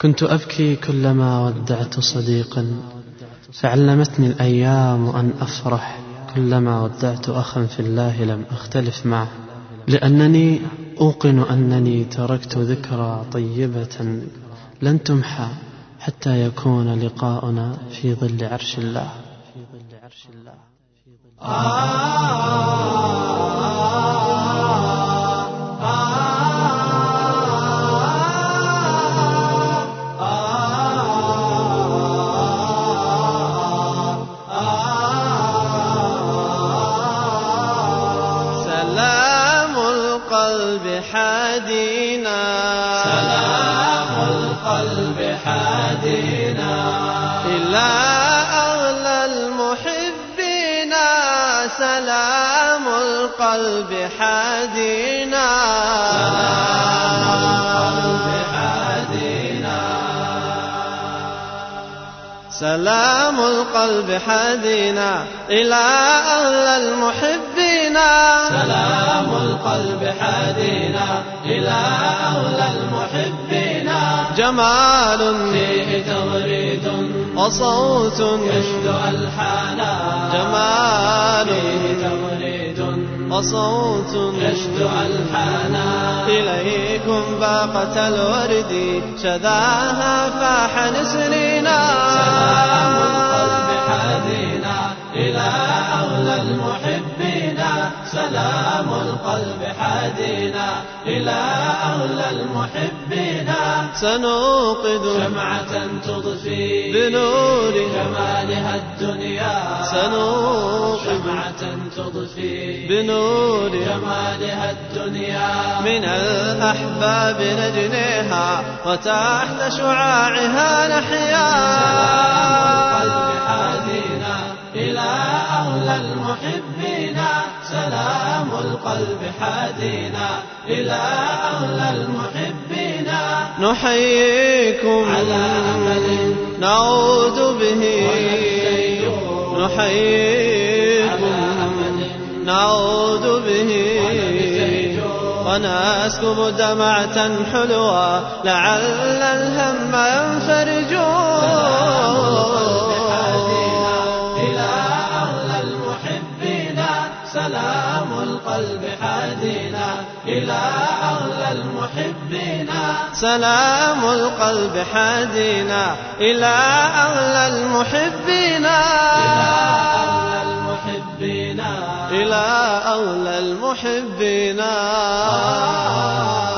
كنت أبكي كلما ودعت صديقا، فعلمتني الأيام أن أفرح كلما ودعت أخا في الله لم أختلف معه، لأنني أوقن أنني تركت ذكرى طيبة لن تمحى حتى يكون لقاؤنا في ظل عرش الله. سلام القلب حادينا، سلام القلب حادينا إلى أغلى المحبين. سلام القلب حادينا، سلام القلب حادينا سلام القلب حادينا إلى أغلى المحبين. سلام القلب حادينا إلى أولى المحبين. جمال فيه تغريد وصوت يشد ألحانا، جمال فيه تغريد وصوت يشد ألحانا. إليكم باقة الورد شذاها فاح نسرينا. سلام القلب حادينا إلى أولى المحبين. سلام القلب حادينا إلى أولى المحبين. سنوقد شمعة تضفي بنور جمالها الدنيا، سنوقد شمعة تضفي بنور جمالها الدنيا. من الأحباب نجنيها وتحت شعاعها نحيا. سلام القلب حادينا إلى أولى المحبين. سلام القلب حادينا إلى أولى المحبين. نحييكم على أمل نعود به، نحييكم نعود به، ونسكب دمعة حلوة لعل الهم ينفرج. سلام القلب حادينا إلى أغلى المحبين. سلام القلب حادينا إلى أغلى المحبين، المحبين إلى أغلى المحبين.